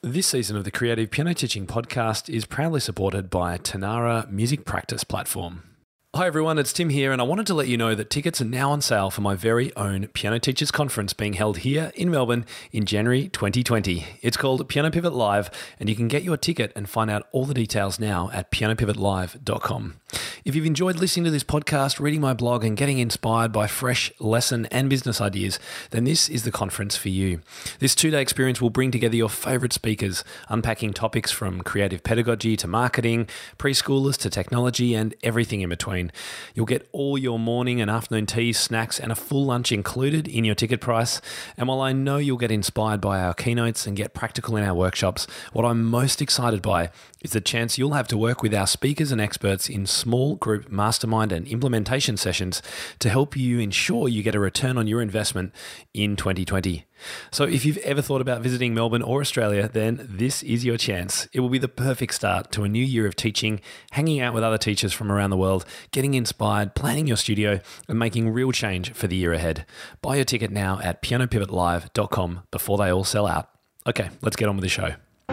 This season of the Creative Piano Teaching Podcast is proudly supported by Tanara Music Practice Platform. Hi everyone, it's Tim here, and I wanted to let you know that tickets are now on sale for my very own Piano Teachers Conference being held here in Melbourne in January 2020. It's called Piano Pivot Live, and you can get your ticket and find out all the details now at pianopivotlive.com. If you've enjoyed listening to this podcast, reading my blog, and getting inspired by fresh lesson and business ideas, then this is the conference for you. This two-day experience will bring together your favourite speakers, unpacking topics from creative pedagogy to marketing, preschoolers to technology, and everything in between. You'll get all your morning and afternoon teas, snacks, and a full lunch included in your ticket price. And while I know you'll get inspired by our keynotes and get practical in our workshops, what I'm most excited by is the chance you'll have to work with our speakers and experts in small group mastermind and implementation sessions to help you ensure you get a return on your investment in 2020. So if you've ever thought about visiting Melbourne or Australia, then this is your chance. It will be the perfect start to a new year of teaching, hanging out with other teachers from around the world, getting inspired, planning your studio, and making real change for the year ahead. Buy your ticket now at pianopivotlive.com before they all sell out. Okay, let's get on with the show.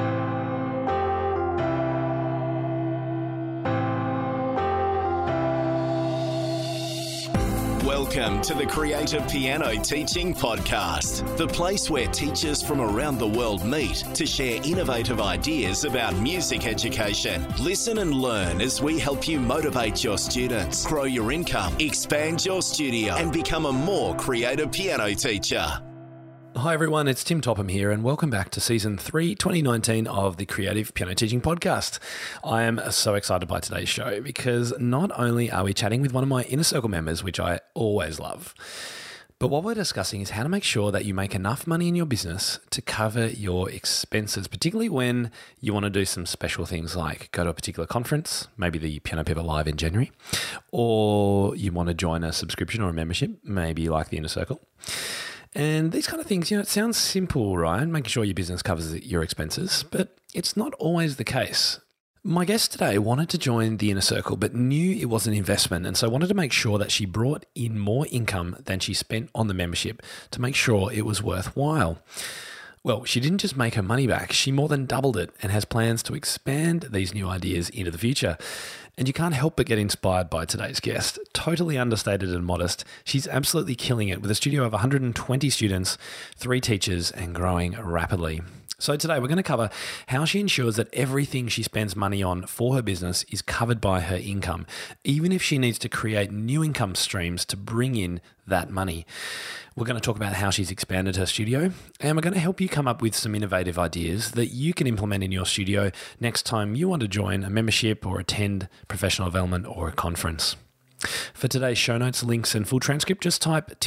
Welcome to the Creative Piano Teaching Podcast, the place where teachers from around the world meet to share innovative ideas about music education. Listen and learn as we help you motivate your students, grow your income, expand your studio, and become a more creative piano teacher. Hi everyone, it's Tim Topham here, and welcome back to Season 3, 2019 of the Creative Piano Teaching Podcast. I am so excited by today's show because not only are we chatting with one of my Inner Circle members, which I always love, but what we're discussing is how to make sure that you make enough money in your business to cover your expenses, particularly when you want to do some special things like go to a particular conference, maybe the Piano Pivot Live in January, or you want to join a subscription or a membership, maybe like the Inner Circle. And these kind of things, it sounds simple, right? Making sure your business covers your expenses, but it's not always the case. My guest today wanted to join the Inner Circle, but knew it was an investment, and so wanted to make sure that she brought in more income than she spent on the membership to make sure it was worthwhile. Well, she didn't just make her money back, she more than doubled it and has plans to expand these new ideas into the future. And you can't help but get inspired by today's guest. Totally understated and modest, she's absolutely killing it with a studio of 120 students, 3 teachers, and growing rapidly. So today we're going to cover how she ensures that everything she spends money on for her business is covered by her income, even if she needs to create new income streams to bring in that money. We're going to talk about how she's expanded her studio, and we're going to help you come up with some innovative ideas that you can implement in your studio next time you want to join a membership or attend professional development or a conference. For today's show notes, links, and full transcript, just type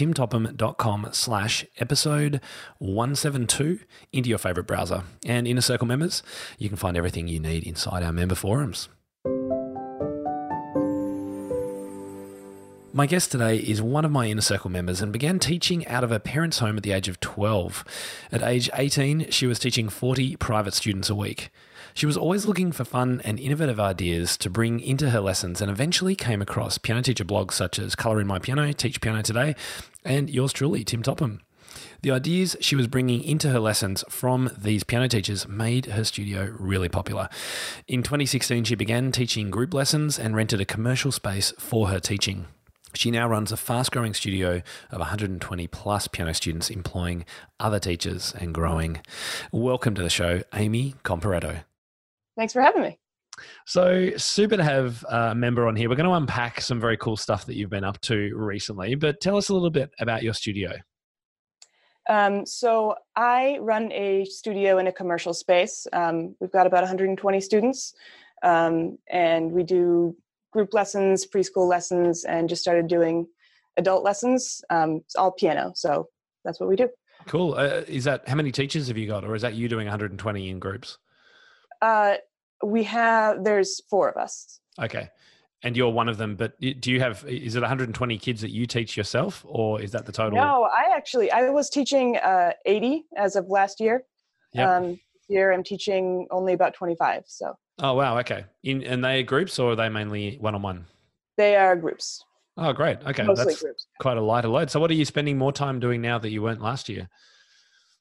timtopham.com/episode 172 into your favorite browser. And Inner Circle members, you can find everything you need inside our member forums. My guest today is one of my Inner Circle members and began teaching out of her parents' home at the age of 12. At age 18, she was teaching 40 private students a week. She was always looking for fun and innovative ideas to bring into her lessons and eventually came across piano teacher blogs such as Colour in My Piano, Teach Piano Today, and yours truly, Tim Topham. The ideas she was bringing into her lessons from these piano teachers made her studio really popular. In 2016, she began teaching group lessons and rented a commercial space for her teaching. She now runs a fast-growing studio of 120 plus piano students employing other teachers and growing. Welcome to the show, Amy Comparetto. Thanks for having me. So super to have a member on here. We're going to unpack some very cool stuff that you've been up to recently, but tell us a little bit about your studio. So I run a studio in a commercial space. We've got about 120 students, and we do group lessons, preschool lessons, and just started doing adult lessons. It's all piano, so that's what we do. Cool. Is that, how many teachers have you got, or is that you doing 120 in groups? There's 4 of us. Okay. And you're one of them, but do you have, is it 120 kids that you teach yourself, or is that the total? No, I was teaching 80 as of last year. Yep. This year I'm teaching only about 25, so. Oh, wow. Okay. And they groups, or are they mainly one-on-one? They are groups. Oh, great. Okay. Mostly That's groups. quite a lighter load. So what are you spending more time doing now that you weren't last year?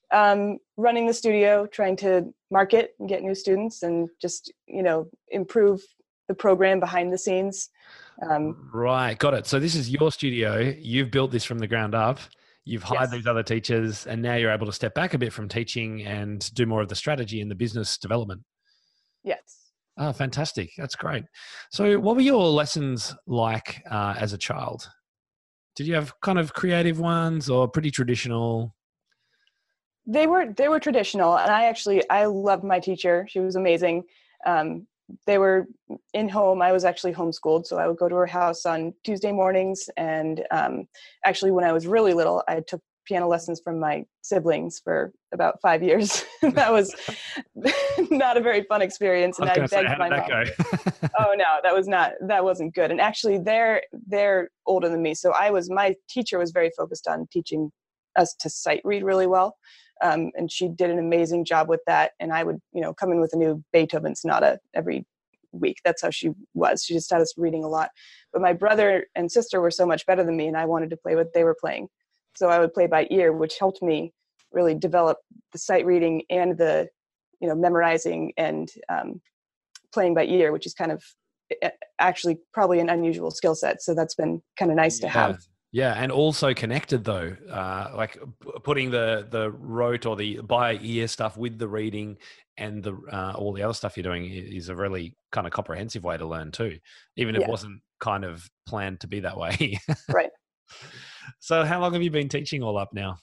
Running the studio, trying to market and get new students, and just, improve the program behind the scenes. Right. Got it. So this is your studio. You've built this from the ground up. You've hired Yes. these other teachers, and now you're able to step back a bit from teaching and do more of the strategy and the business development. Yes. Oh, fantastic. That's great. So what were your lessons like as a child? Did you have kind of creative ones or pretty traditional? They were traditional, and I loved my teacher. She was amazing. They were in home. I was actually homeschooled, so I would go to her house on Tuesday mornings. And actually, when I was really little, I took piano lessons from my siblings for about 5 years. That was not a very fun experience. And I begged my mom. Oh no, that wasn't good. And actually, they're older than me, so my teacher was very focused on teaching us to sight read really well. And she did an amazing job with that. And I would, come in with a new Beethoven sonata every week. That's how she was. She just had us reading a lot. But my brother and sister were so much better than me, and I wanted to play what they were playing. So I would play by ear, which helped me really develop the sight reading and the, memorizing and playing by ear, which is kind of actually probably an unusual skill set. So that's been kind of nice to have. Yeah, and also connected though, like putting the rote or the by ear stuff with the reading and the all the other stuff you're doing is a really kind of comprehensive way to learn too, even if it wasn't kind of planned to be that way. Right. So how long have you been teaching all up now?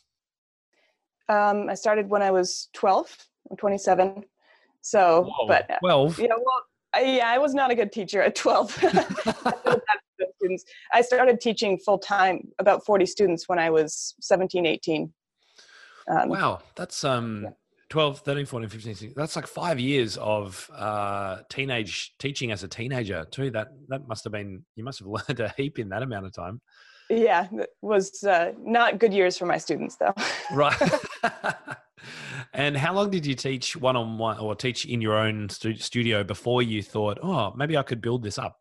I started when I was 12. I'm 27. So, Whoa, but 12? I was not a good teacher at 12. Students. I started teaching full time, about 40 students when I was 17, 18. Wow. That's 12, 13, 14, 15, 16. That's like 5 years of teenage teaching as a teenager too. That must have been, you must have learned a heap in that amount of time. Yeah, it was not good years for my students though. Right. And how long did you teach one-on-one or teach in your own studio before you thought, oh, maybe I could build this up?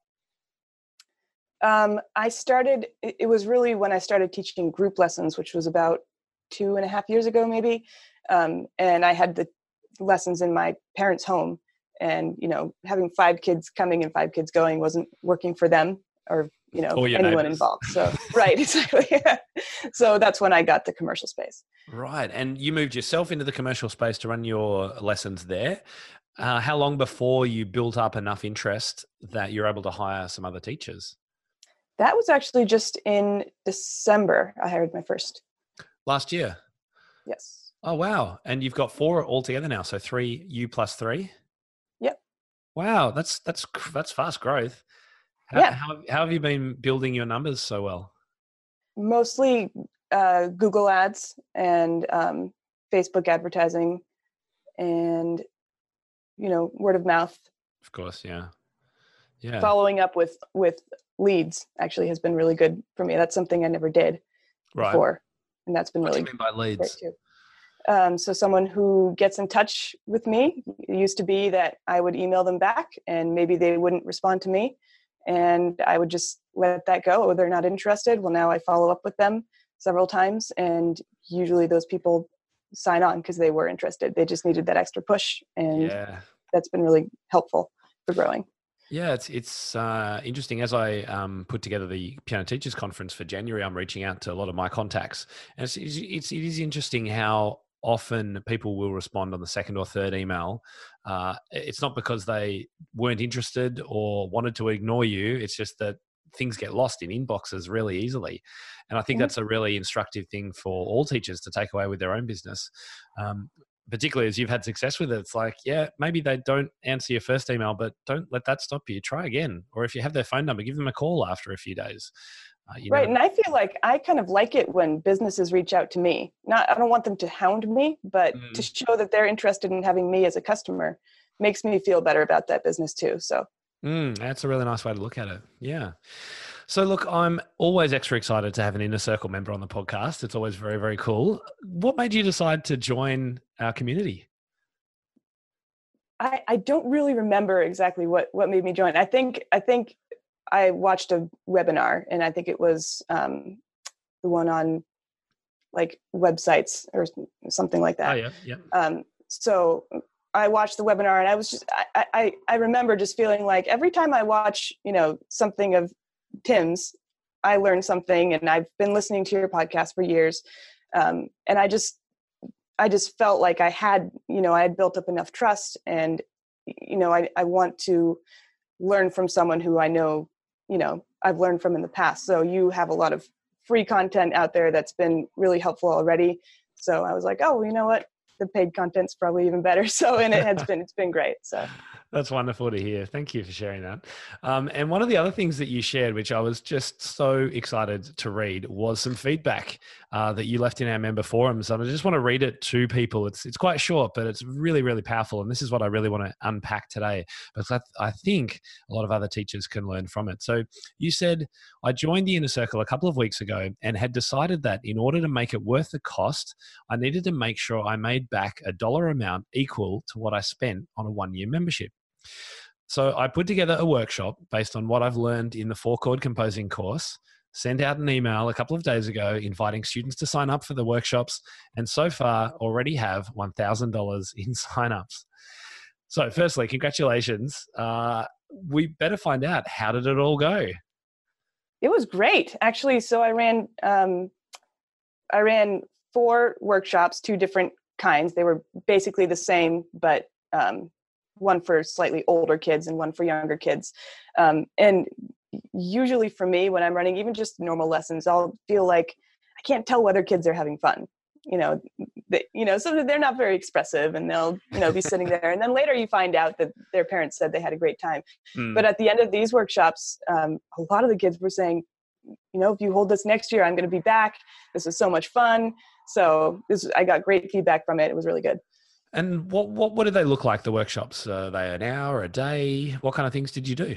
It was really when I started teaching group lessons, which was about 2.5 years ago, maybe. And I had the lessons in my parents' home, and, having 5 kids coming and 5 kids going wasn't working for them or, anyone involved. So, right, exactly. So that's when I got the commercial space. Right. And you moved yourself into the commercial space to run your lessons there. How long before you built up enough interest that you're able to hire some other teachers? That was actually just in December. I hired my first. Last year? Yes. Oh, wow. And you've got 4 altogether now. So 3, you plus 3? Yep. Wow. That's fast growth. How have you been building your numbers so well? Mostly Google ads and Facebook advertising and, word of mouth. Of course. Yeah. Yeah. Following up with leads actually has been really good for me. That's something I never did before. And that's been What really do you mean by leads? great too. So someone who gets in touch with me, it used to be that I would email them back and maybe they wouldn't respond to me. And I would just let that go. They're not interested. Well, now I follow up with them several times. And usually those people sign on because they were interested. They just needed that extra push. And that's been really helpful for growing. Yeah, it's interesting. As I put together the Piano Teachers Conference for January, I'm reaching out to a lot of my contacts. And it is interesting how often people will respond on the second or third email. It's not because they weren't interested or wanted to ignore you. It's just that things get lost in inboxes really easily. And I think that's a really instructive thing for all teachers to take away with their own business. Particularly as you've had success with it, it's like, maybe they don't answer your first email, but don't let that stop you. Try again. Or if you have their phone number, give them a call after a few days. Right. And I feel like I kind of like it when businesses reach out to me. I don't want them to hound me, but to show that they're interested in having me as a customer makes me feel better about that business too. So that's a really nice way to look at it. Yeah. So look, I'm always extra excited to have an Inner Circle member on the podcast. It's always very, very cool. What made you decide to join our community? I don't really remember exactly what made me join. I think I watched a webinar, and I think it was the one on like websites or something like Oh that. yeah, yeah. So I watched the webinar, and I was just, I remember just feeling like every time I watch, something of Tim's, I learn something, and I've been listening to your podcast for years. And I just felt like I had built up enough trust, and, I want to learn from someone who I know, I've learned from in the past. So you have a lot of free content out there that's been really helpful already. So I was like, oh, well, you know what? The paid content's probably even better. So, and it's been great. So that's wonderful to hear. Thank you for sharing that. And one of the other things that you shared, which I was just so excited to read, was some feedback that you left in our member forums. And I just want to read it to people. It's quite short, but it's really, really powerful. And this is what I really want to unpack today, because I think a lot of other teachers can learn from it. So you said, I joined the Inner Circle a couple of weeks ago and had decided that in order to make it worth the cost, I needed to make sure I made back a dollar amount equal to what I spent on a 1-year membership. So I put together a workshop based on what I've learned in the 4-chord composing course, sent out an email a couple of days ago inviting students to sign up for the workshops, and so far already have $1,000 in signups. So firstly, congratulations. We better find out, how did it all go? It was great, actually. So I ran 4 workshops, 2 different kinds. They were basically the same, but one for slightly older kids and one for younger kids. And usually for me, when I'm running even just normal lessons, I'll feel like I can't tell whether kids are having fun. So they're not very expressive, and they'll, be sitting there. And then later you find out that their parents said they had a great time. But at the end of these workshops, a lot of the kids were saying, if you hold this next year, I'm going to be back. This is so much fun. So I got great feedback from it. It was really good. And what did they look like, the workshops? Are they an hour, a day? What kind of things did you do?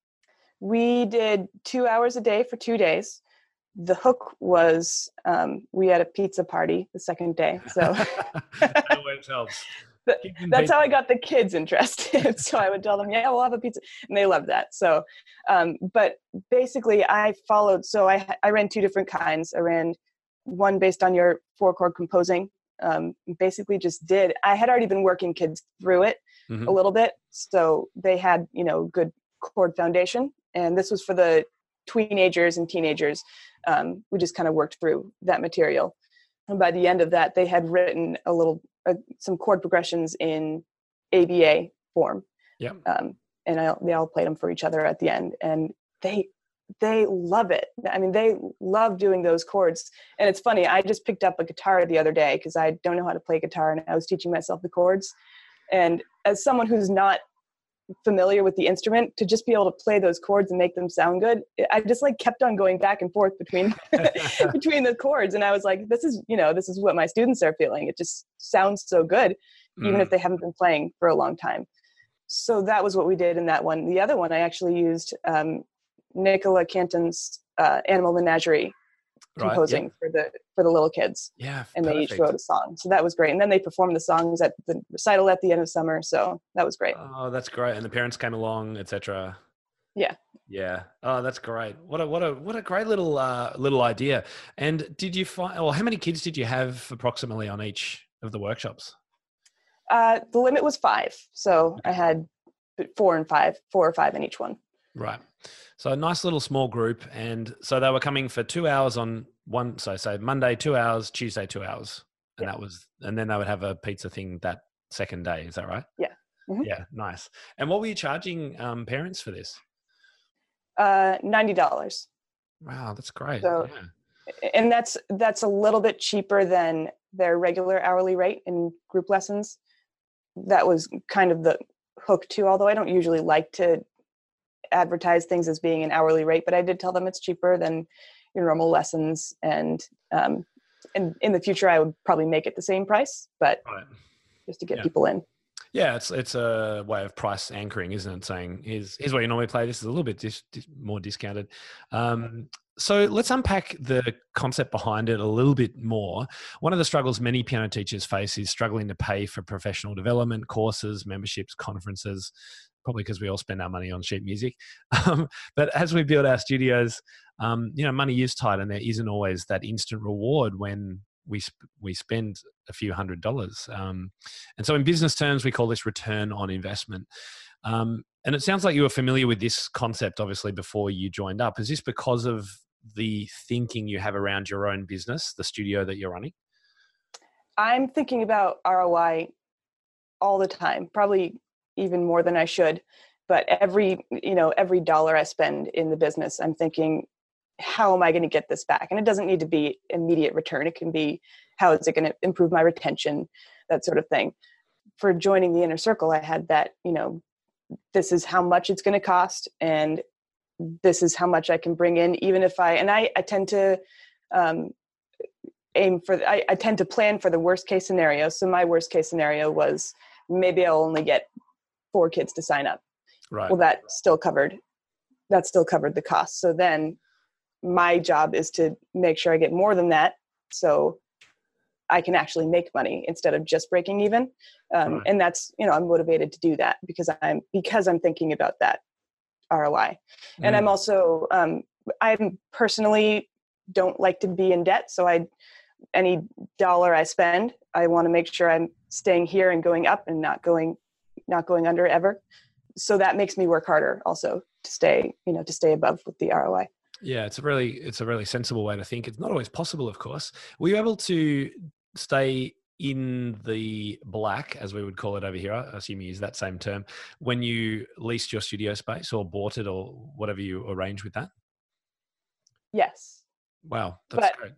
We did 2 hours a day for 2 days. The hook was we had a pizza party the second day. So that always helps. That's how I got the kids interested. So I would tell them, yeah, we'll have a pizza. And they loved that. So, but basically I followed, so I ran 2 different kinds. I ran one based on your 4-chord composing. Basically I had already been working kids through it a little bit. So they had, good chord foundation. And this was for the teenagers and teenagers. We just kind of worked through that material. And by the end of that, they had written some chord progressions in ABA form. Yeah. And they all played them for each other at the end. And they love it. I mean, they love doing those chords. And it's funny, I just picked up a guitar the other day because I don't know how to play guitar, and I was teaching myself the chords. And as someone who's not familiar with the instrument, to just be able to play those chords and make them sound good, I just kept on going back and forth between between the chords. And I was like, this is what my students are feeling. It just sounds so good, even if they haven't been playing for a long time. So that was what we did in that one. The other one, I actually used Nicola Canton's Animal Menagerie composing for the little kids. Yeah. And perfect. they each wrote a song. So that was great. And then they performed the songs at the recital at the end of summer. So that was great. Oh, that's great. And the parents came along, etc. Yeah. Yeah. Oh, that's great. What a great little idea. And did you find, how many kids did you have approximately on each of the workshops? The limit was 5. So I had 4 or 5 in each one. Right. So a nice little small group. And so they were coming for 2 hours on one. So say Monday, 2 hours, Tuesday, 2 hours. And and then they would have a pizza thing that second day. Is that right? Yeah. Mm-hmm. Yeah. Nice. And what were you charging parents for this? $90. Wow. That's great. So, yeah. And that's a little bit cheaper than their regular hourly rate in group lessons. That was kind of the hook too, although I don't usually like to advertise things as being an hourly rate, but I did tell them it's cheaper than your normal lessons. And in the future, I would probably make it the same price, but just to get people in. Yeah, it's a way of price anchoring, isn't it? Saying here's what you normally play. This is a little bit more discounted. So let's unpack the concept behind it a little bit more. One of the struggles many piano teachers face is struggling to pay for professional development courses, memberships, conferences, probably because we all spend our money on sheet music. But as we build our studios, money is tight, and there isn't always that instant reward when we spend a few $100s. And so in business terms, we call this return on investment. And it sounds like you were familiar with this concept, obviously, before you joined up. Is this because of the thinking you have around your own business, the studio that you're running? I'm thinking about ROI all the time, probably even more than I should. But every dollar I spend in the business, I'm thinking, how am I going to get this back? And it doesn't need to be immediate return. It can be, how is it going to improve my retention, that sort of thing. For joining the Inner Circle, I had that, this is how much it's going to cost, and this is how much I can bring in, even if I tend to I tend to plan for the worst case scenario. So my worst case scenario was maybe I'll only get 4 kids to sign up. Right. Well, that still covered the cost. So then my job is to make sure I get more than that, so I can actually make money instead of just breaking even. Right. And that's, I'm motivated to do that because I'm thinking about that ROI. And I'm also, I personally don't like to be in debt. So any dollar I spend, I want to make sure I'm staying here and going up and not going under ever. So that makes me work harder also to stay above with the ROI. Yeah, it's a really sensible way to think. It's not always possible, of course. Were you able to stay in the black, as we would call it over here? I assume you use that same term, when you leased your studio space or bought it or whatever you arranged with that? Yes. Wow, that's great.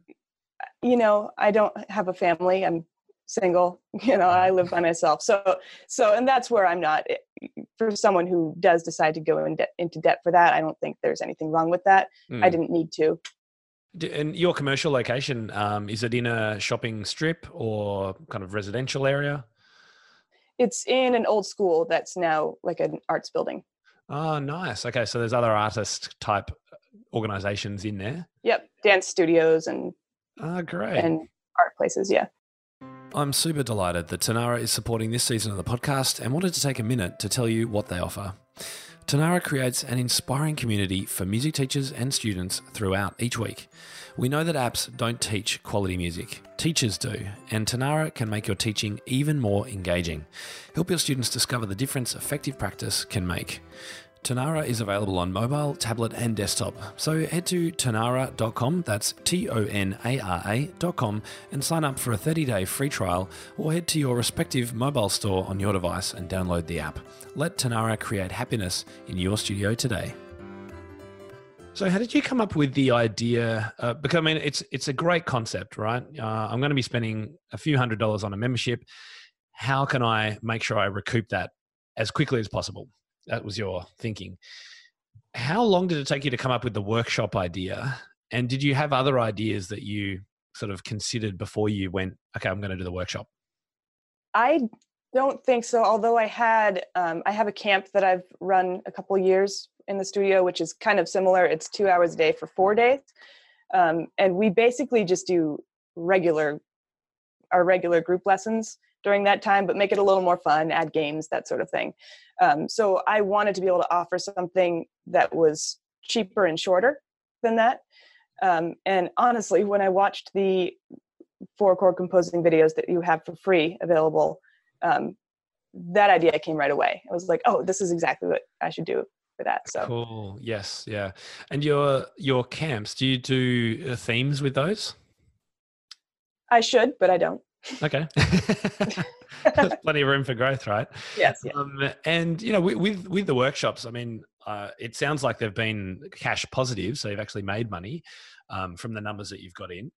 I don't have a family. I'm single. I live by myself. So, and that's where I'm not. For someone who does decide to go into debt for that, I don't think there's anything wrong with that. I didn't need to. And your commercial location, is it in a shopping strip or kind of residential area? It's in an old school that's now like an arts building. Oh, nice. Okay, so there's other artist type organizations in there? Yep, dance studios and great. And art places, yeah. I'm super delighted that Tanara is supporting this season of the podcast and wanted to take a minute to tell you what they offer. Tanara creates an inspiring community for music teachers and students throughout each week. We know that apps don't teach quality music. Teachers do, and Tanara can make your teaching even more engaging. Help your students discover the difference effective practice can make. Tanara is available on mobile, tablet and desktop. So head to tanara.com, that's TONARA.com, and sign up for a 30-day free trial, or head to your respective mobile store on your device and download the app. Let Tanara create happiness in your studio today. So how did you come up with the idea? Because I mean, it's a great concept, right? I'm going to be spending a few $100s on a membership. How can I make sure I recoup that as quickly as possible? That was your thinking. How long did it take you to come up with the workshop idea? And did you have other ideas that you sort of considered before you went, okay, I'm going to do the workshop? I don't think so. Although I have a camp that I've run a couple years in the studio, which is kind of similar. It's 2 hours a day for 4 days. And we basically just do our regular group lessons during that time, but make it a little more fun, add games, that sort of thing. So I wanted to be able to offer something that was cheaper and shorter than that. And honestly, when I watched the 4 chord composing videos that you have for free available, that idea came right away. I was like, oh, this is exactly what I should do for that. So cool. Yes. Yeah. And your camps, do you do themes with those? I should, but I don't. Okay. There's plenty of room for growth, right? Yes. Yeah. And with the workshops, I mean, it sounds like they've been cash positive, so you've actually made money from the numbers that you've got in.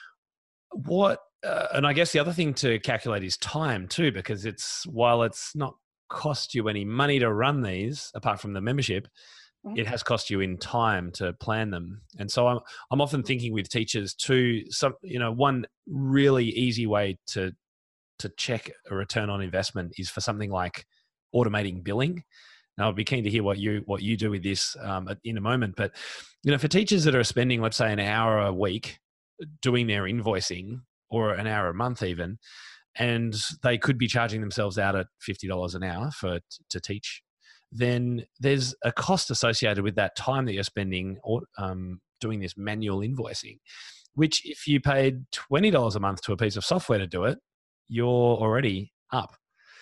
And I guess the other thing to calculate is time too, because while it's not cost you any money to run these, apart from the membership, it has cost you in time to plan them. And so I'm often thinking with teachers too, one really easy way to check a return on investment is for something like automating billing. Now I'd be keen to hear what you do with this in a moment, but for teachers that are spending, let's say, an hour a week doing their invoicing, or an hour a month even, and they could be charging themselves out at $50 an hour to teach, then there's a cost associated with that time that you're spending doing this manual invoicing. which if you paid $20 a month to a piece of software to do it, you're already up.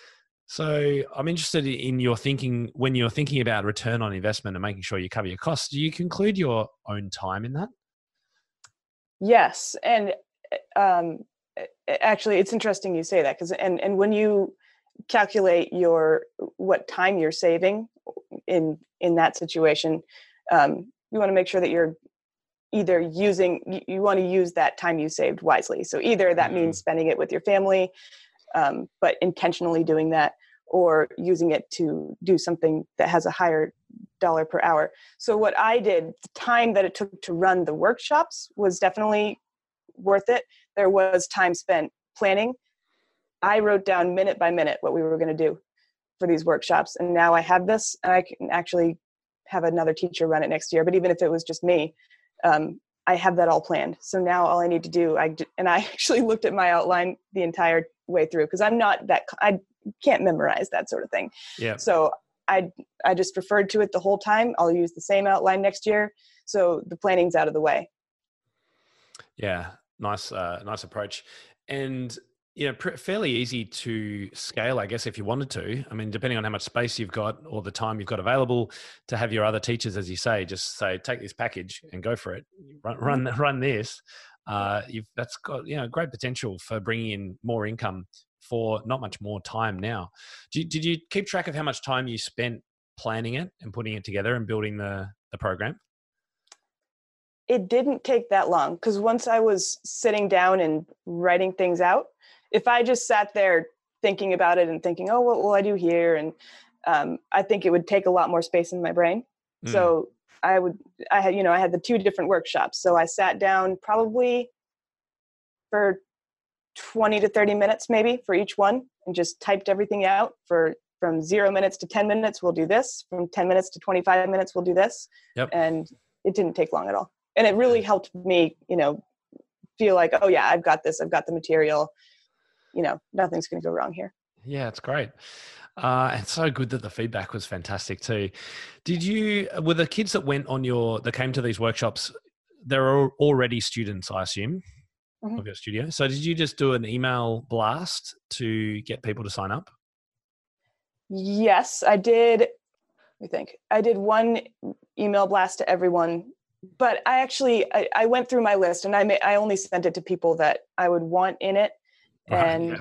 So I'm interested in your thinking when you're thinking about return on investment and making sure you cover your costs. Do you include your own time in that? Yes. And actually, it's interesting you say that, because and when you calculate what time you're saving in that situation, you want to make sure that you're either you want to use that time you saved wisely. So either that means spending it with your family, but intentionally doing that, or using it to do something that has a higher dollar per hour. So what I did, the time that it took to run the workshops was definitely worth it. There was time spent planning. I wrote down minute by minute what we were going to do for these workshops. And now I have this, and I can actually have another teacher run it next year. But even if it was just me, I have that all planned. So now all I need to do, I actually looked at my outline the entire way through, because I can't memorize that sort of thing. Yeah. So I just referred to it the whole time. I'll use the same outline next year. So the planning's out of the way. Yeah. Nice approach. And, fairly easy to scale, I guess, if you wanted to. I mean, depending on how much space you've got or the time you've got available to have your other teachers, as you say, just say, take this package and go for it. Run this. That's got, great potential for bringing in more income for not much more time now. Did you keep track of how much time you spent planning it and putting it together and building the program? It didn't take that long, because once I was sitting down and writing things out, if I just sat there thinking about it and thinking, oh, what will I do here? And I think it would take a lot more space in my brain. So I had the 2 different workshops. So I sat down probably for 20 to 30 minutes maybe for each one, and just typed everything out. From 0 minutes to 10 minutes, we'll do this. From 10 minutes to 25 minutes, we'll do this. Yep. And it didn't take long at all. And it really helped me, feel like, oh yeah, I've got this. I've got the material. Nothing's going to go wrong here. Yeah, it's great. It's so good that the feedback was fantastic too. Were the kids that came to these workshops, they're already students, I assume, of your studio. So did you just do an email blast to get people to sign up? Yes, I did. I did one email blast to everyone, but I went through my list, and I only sent it to people that I would want in it. And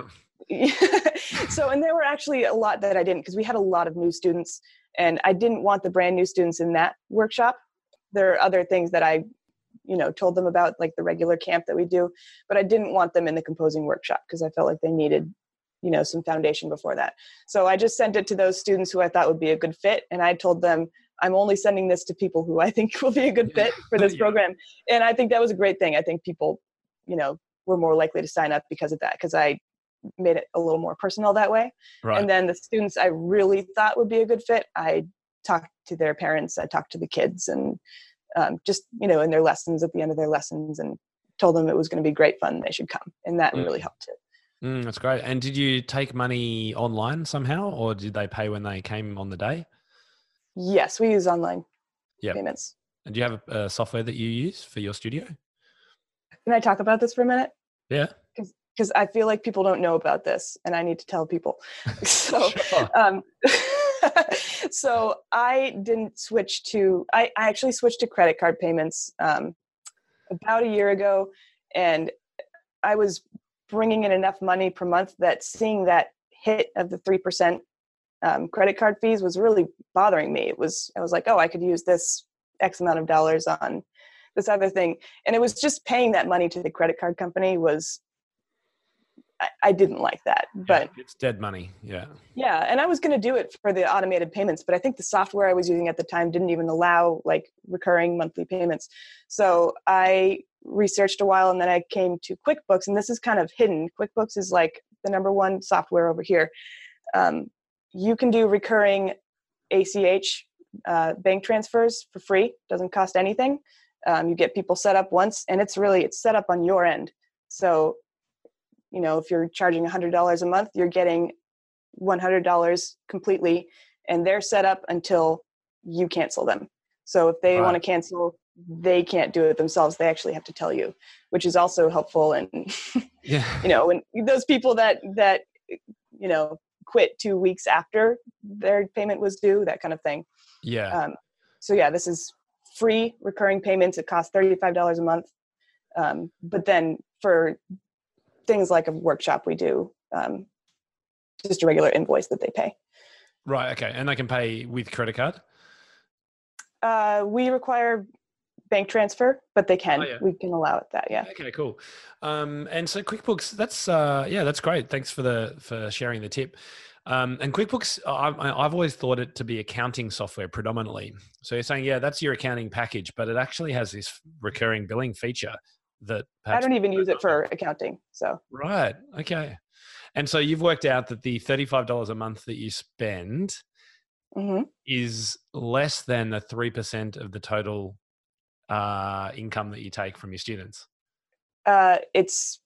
so, and there were actually a lot that I didn't, because we had a lot of new students, and I didn't want the brand new students in that workshop. There are other things that I, told them about, like the regular camp that we do, but I didn't want them in the composing workshop, because I felt like they needed, some foundation before that. So I just sent it to those students who I thought would be a good fit. And I told them, I'm only sending this to people who I think will be a good fit for this program. And I think that was a great thing. I think people, were more likely to sign up because of that, because I made it a little more personal that way. Right. And then the students I really thought would be a good fit, I talked to their parents, I talked to the kids, and just, in their lessons, at the end of their lessons, and told them it was going to be great fun, they should come. And that really helped too. That's great. And did you take money online somehow, or did they pay when they came on the day? Yes, we use online payments. And do you have a software that you use for your studio? Can I talk about this for a minute? Yeah. Because I feel like people don't know about this, and I need to tell people. So, so I didn't switch to, I actually switched to credit card payments about a year ago, and I was bringing in enough money per month that seeing that hit of the 3% credit card fees was really bothering me. I was like, oh, I could use this X amount of dollars on this other thing. And it was just paying that money to the credit card company I didn't like that, but it's dead money. Yeah. Yeah. And I was going to do it for the automated payments, but I think the software I was using at the time didn't even allow like recurring monthly payments. So I researched a while, and then I came to QuickBooks, and this is kind of hidden. QuickBooks is like the number one software over here. You can do recurring ACH bank transfers for free. Doesn't cost anything. You get people set up once, and it's set up on your end. So, if you're charging $100 a month, you're getting $100 completely, and they're set up until you cancel them. So if they want to cancel they can't do it themselves. They actually have to tell you, which is also helpful. And, Yeah. when those people that, quit 2 weeks after their payment was due, that kind of thing. Yeah. So yeah, this is free recurring payments. It costs $35 a month. But then for things like a workshop, we do just a regular invoice that they pay. Right. Okay. And they can pay with credit card? We require bank transfer, but they can. Oh, yeah. We can allow it that. Yeah. Okay, cool. And so QuickBooks, that's great. Thanks for sharing the tip. And QuickBooks, I've always thought it to be accounting software predominantly. So you're saying, yeah, that's your accounting package, but it actually has this recurring billing feature that I don't even use it for accounting. So right. Okay. And so you've worked out that the $35 a month that you spend is less than the 3% of the total income that you take from your students. It's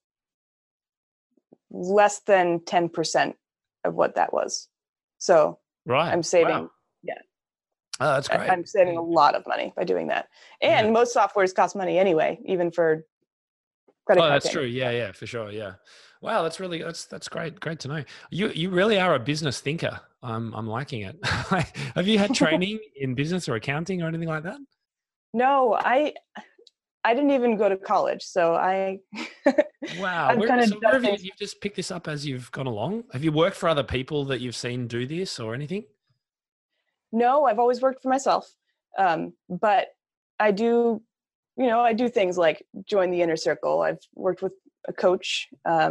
less than 10% of what that was. So right. I'm saving. Wow. Yeah. Oh, that's great. I'm saving a lot of money by doing that. And most softwares cost money anyway, even for credit card. Oh, that's payment. true. Yeah, for sure. Yeah. Wow, that's great. Great to know. You really are a business thinker. I'm liking it. Have you had training in business or accounting or anything like that? No, I didn't even go to college, so I. Wow, you've just picked this up as you've gone along? Have you worked for other people that you've seen do this or anything? No, I've always worked for myself, but I do. I do things like join the inner circle. I've worked with a coach.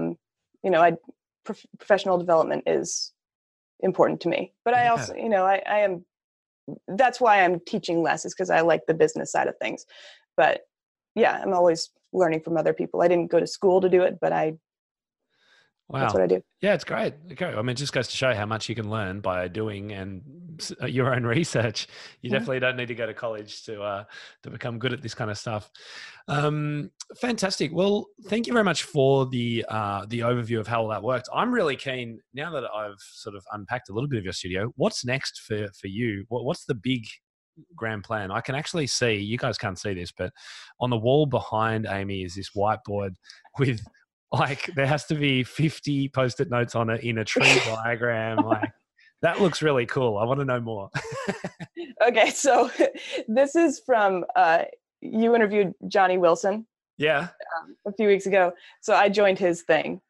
Professional development is important to me, but I also, I am. That's why I'm teaching less, is because I like the business side of things. But yeah, I'm always learning from other people. I didn't go to school to do it, but that's what I do. Yeah, it's great. Okay. I mean, it just goes to show how much you can learn by doing and your own research. You definitely don't need to go to college to become good at this kind of stuff. Fantastic. Well, thank you very much for the overview of how all that works. I'm really keen, now that I've sort of unpacked a little bit of your studio, what's next for you? What's the big grand plan? I can actually see, you guys can't see this, but on the wall behind Amy is this whiteboard with, like, there has to be 50 Post-it notes on it in a tree diagram. Like, that looks really cool. I want to know more. Okay, so this is from you interviewed Johnny Wilson. Yeah. A few weeks ago. So I joined his thing.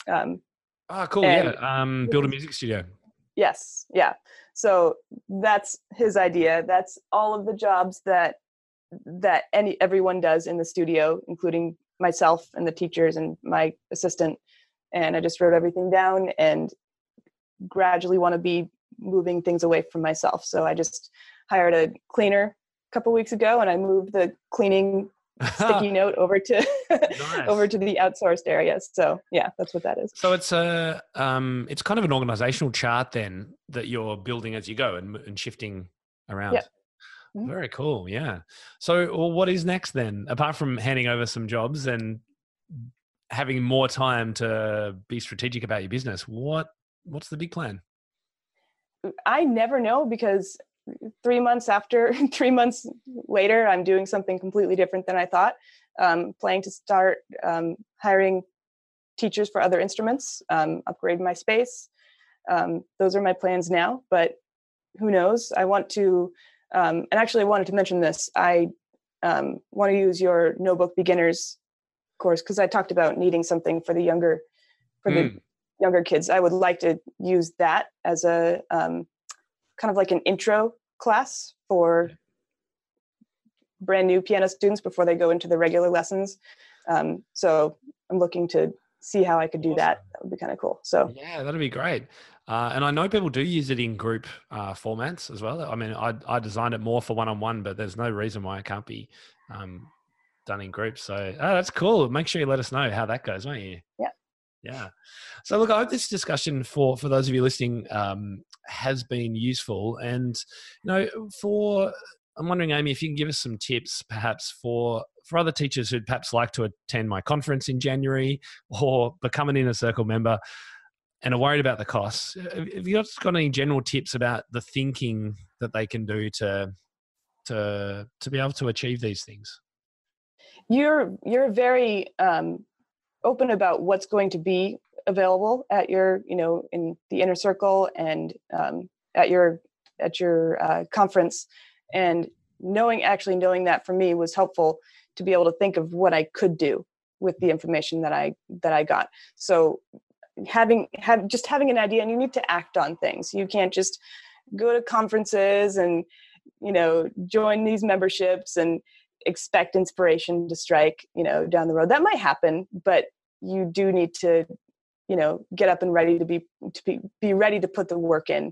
Cool. Yeah. Build a music studio. Yes. Yeah. So that's his idea. That's all of the jobs that everyone does in the studio, including myself and the teachers and my assistant. And I just wrote everything down and gradually want to be moving things away from myself. So I just hired a cleaner a couple weeks ago, and I moved the cleaning sticky note over to over to the outsourced area. So yeah, that's what that is. So it's it's kind of an organizational chart then that you're building as you go and shifting around. Yeah. Very cool. Yeah. So what is next then, apart from handing over some jobs and having more time to be strategic about your business? What's the big plan? I never know, because 3 months later, I'm doing something completely different than I thought. Planning to start hiring teachers for other instruments, upgrade my space. Those are my plans now, but who knows? I want to, and actually I wanted to mention this. I want to use your No-Book Beginners course, because I talked about needing something for the younger kids. I would like to use that as a kind of like an intro class for brand new piano students before they go into the regular lessons. So I'm looking to see how I could do that. That would be kind of cool. So yeah, that'd be great. And I know people do use it in group formats as well. I mean, I designed it more for one-on-one, but there's no reason why it can't be done in groups. So that's cool. Make sure you let us know how that goes, won't you? Yeah. Yeah. So look, I hope this discussion for those of you listening has been useful. And, I'm wondering, Amy, if you can give us some tips perhaps for other teachers who'd perhaps like to attend my conference in January or become an Inner Circle member and are worried about the costs. Have you got any general tips about the thinking that they can do to to be able to achieve these things? You're very open about what's going to be available at your, in the inner circle and at your conference. And knowing that for me was helpful to be able to think of what I could do with the information that I got. So having an idea, and you need to act on things. You can't just go to conferences and, join these memberships and expect inspiration to strike, down the road. That might happen, but you do need to, get up and ready to be ready to put the work in.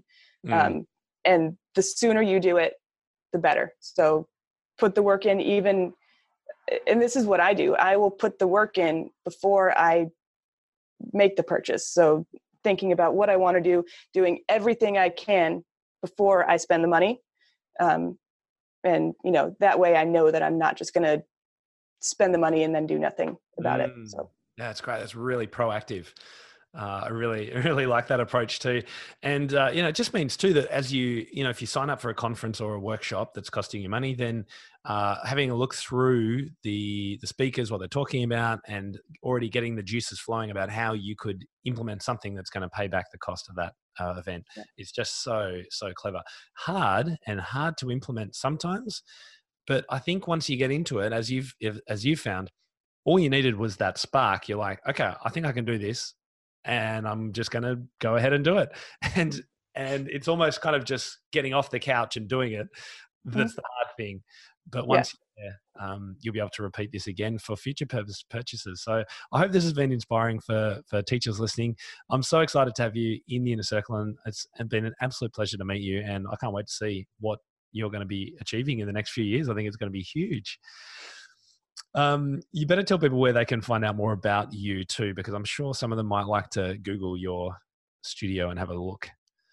And the sooner you do it, the better. So put the work in, and this is what I do. I will put the work in before I make the purchase. So thinking about what I want to do, doing everything I can before I spend the money. And, that way I know that I'm not just going to spend the money and then do nothing about it. So yeah, that's great. That's really proactive. I really like that approach too. And, it just means too that as if you sign up for a conference or a workshop that's costing you money, then having a look through the speakers, what they're talking about, and already getting the juices flowing about how you could implement something that's going to pay back the cost of that event is just so clever. Hard to implement sometimes, but I think once you get into it, as you've found, all you needed was that spark. You're like, okay, I think I can do this, and I'm just going to go ahead and do it. And it's almost kind of just getting off the couch and doing it. That's the hard thing. But once you're there, you'll be able to repeat this again for future purchases. So I hope this has been inspiring for teachers listening. I'm so excited to have you in the Inner Circle, and it's been an absolute pleasure to meet you. And I can't wait to see what you're going to be achieving in the next few years. I think it's going to be huge. You better tell people where they can find out more about you too, because I'm sure some of them might like to Google your studio and have a look.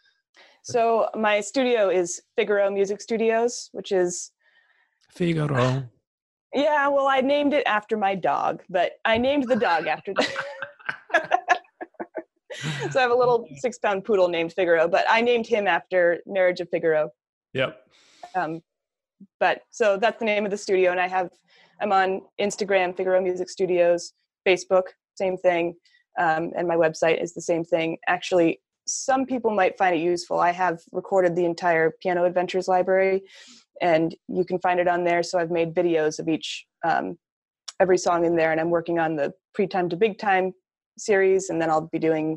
So my studio is Figaro Music Studios, which is Figaro. Yeah, well, I named it after my dog, but I named the dog after that. So I have a little 6-pound poodle named Figaro, but I named him after Marriage of Figaro. Yep. But so that's the name of the studio, and I'm on Instagram, Figaro Music Studios, Facebook, same thing, and my website is the same thing. Actually, some people might find it useful. I have recorded the entire Piano Adventures library, and you can find it on there. So I've made videos of every song in there, and I'm working on the Pre-Time to Big Time series, and then I'll be doing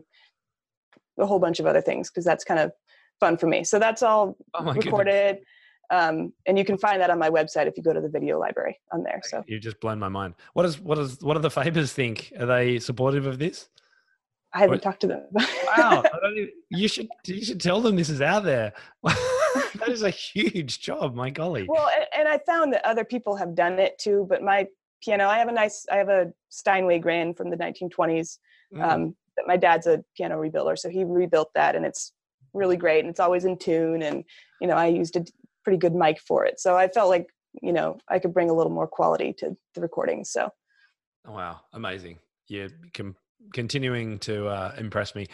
a whole bunch of other things because that's kind of fun for me. So that's all recorded. And you can find that on my website if you go to the video library on there. So you've just blown my mind. What do the Fabers think? Are they supportive of this? I haven't talked to them. Wow. You should tell them this is out there. That is a huge job. My golly. Well, and I found that other people have done it too, but my piano, I have a Steinway Grand from the 1920s. That my dad's a piano rebuilder. So he rebuilt that, and it's really great. And it's always in tune. And, I used a pretty good mic for it. So I felt like, I could bring a little more quality to the recording. So. Oh, wow. Amazing. Yeah. Continuing to impress me.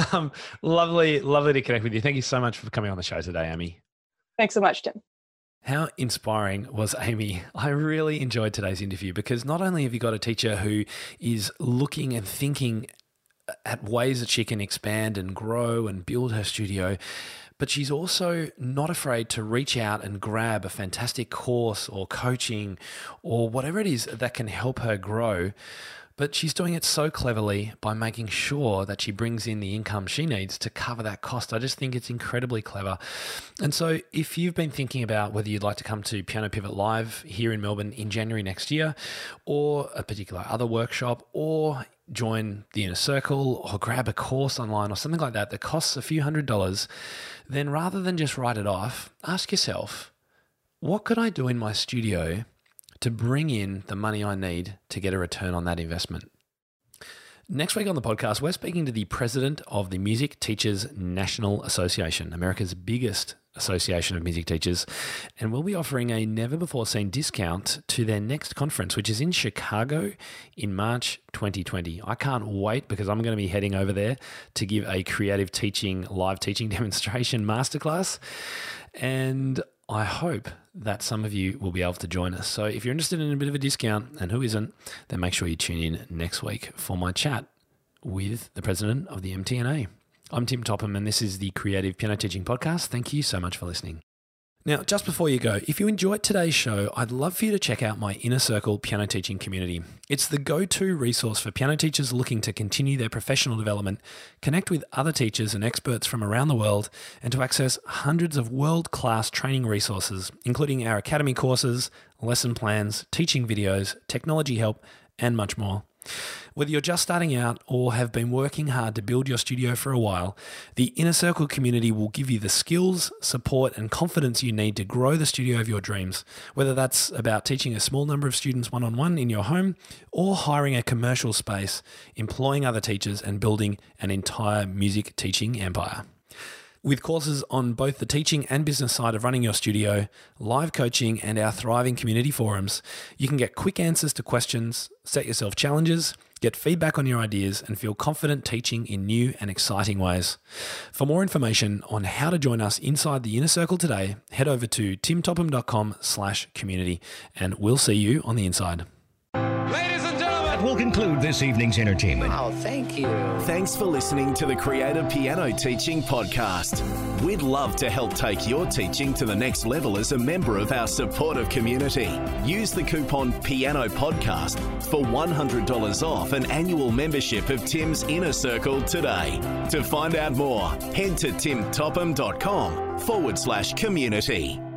Lovely to connect with you. Thank you so much for coming on the show today, Amy. Thanks so much, Tim. How inspiring was Amy? I really enjoyed today's interview because not only have you got a teacher who is looking and thinking at ways that she can expand and grow and build her studio, but she's also not afraid to reach out and grab a fantastic course or coaching or whatever it is that can help her grow. But she's doing it so cleverly by making sure that she brings in the income she needs to cover that cost. I just think it's incredibly clever. And so if you've been thinking about whether you'd like to come to Piano Pivot Live here in Melbourne in January next year, or a particular other workshop, or join the Inner Circle, or grab a course online or something like that costs a few $100s, then rather than just write it off, ask yourself, what could I do in my studio to bring in the money I need to get a return on that investment? Next week on the podcast, we're speaking to the president of the Music Teachers National Association, America's biggest association of music teachers, and we'll be offering a never-before-seen discount to their next conference, which is in Chicago in March 2020. I can't wait because I'm going to be heading over there to give a creative teaching, live teaching demonstration masterclass, and I hope that some of you will be able to join us. So if you're interested in a bit of a discount, and who isn't, then make sure you tune in next week for my chat with the president of the MTNA. I'm Tim Topham, and this is the Creative Piano Teaching Podcast. Thank you so much for listening. Now, just before you go, if you enjoyed today's show, I'd love for you to check out my Inner Circle piano teaching community. It's the go-to resource for piano teachers looking to continue their professional development, connect with other teachers and experts from around the world, and to access hundreds of world-class training resources, including our academy courses, lesson plans, teaching videos, technology help, and much more. Whether you're just starting out or have been working hard to build your studio for a while, the Inner Circle community will give you the skills, support, and confidence you need to grow the studio of your dreams, whether that's about teaching a small number of students one-on-one in your home or hiring a commercial space, employing other teachers, and building an entire music teaching empire. With courses on both the teaching and business side of running your studio, live coaching, and our thriving community forums, you can get quick answers to questions, set yourself challenges, get feedback on your ideas, and feel confident teaching in new and exciting ways. For more information on how to join us inside the Inner Circle today, head over to timtopham.com/community, and we'll see you on the inside. That will conclude this evening's entertainment. Oh, thank you. Thanks for listening to the Creative Piano Teaching Podcast. We'd love to help take your teaching to the next level as a member of our supportive community. Use the coupon Piano Podcast for $100 off an annual membership of Tim's Inner Circle today. To find out more, head to timtopham.com/community.